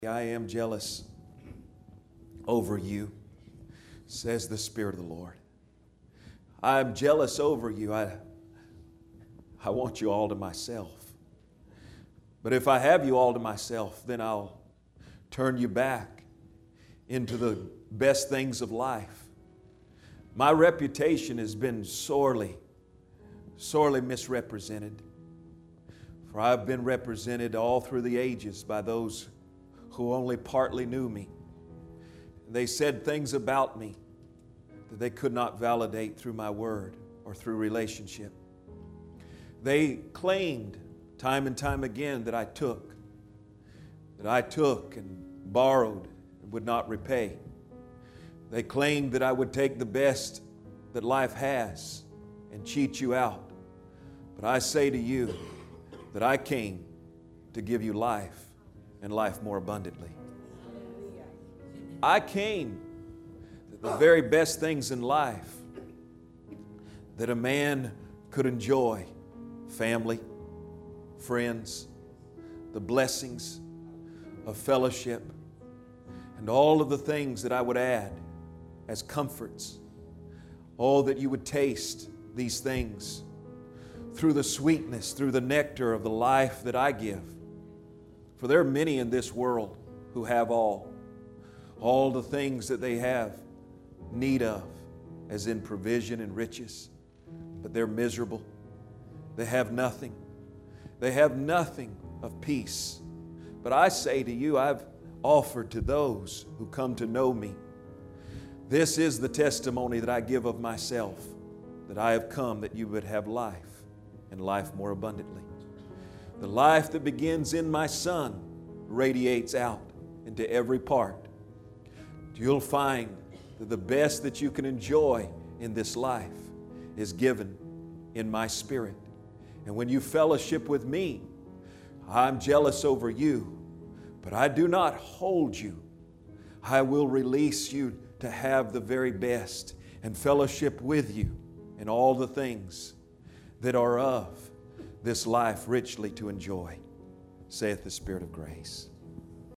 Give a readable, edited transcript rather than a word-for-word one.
I am jealous over you, says the Spirit of the Lord. I am jealous over you. I want you all to myself. But if I have you all to myself, then I'll turn you back into the best things of life. My reputation has been sorely misrepresented. For I've been represented all through the ages by those who only partly knew me. They said things about me that they could not validate through my word or through relationship. They claimed time and time again that I took and borrowed and would not repay. They claimed that I would take the best that life has and cheat you out. But I say to you that I came to give you life and life more abundantly. I came that the very best things in life that a man could enjoy, family, friends, the blessings of fellowship, and all of the things that I would add as comforts. Oh, that you would taste these things through the sweetness, through the nectar of the life that I give. For there are many in this world who have all the things that they have need of, as in provision and riches, but they're miserable. They have nothing. They have nothing of peace. But I say to you, I've offered to those who come to know me. This is the testimony that I give of myself, that I have come that you would have life and life more abundantly. The life that begins in my Son radiates out into every part. You'll find that the best that you can enjoy in this life is given in my Spirit. And when you fellowship with me, I'm jealous over you, but I do not hold you. I will release you to have the very best and fellowship with you in all the things that are of this life richly to enjoy, saith the Spirit of grace.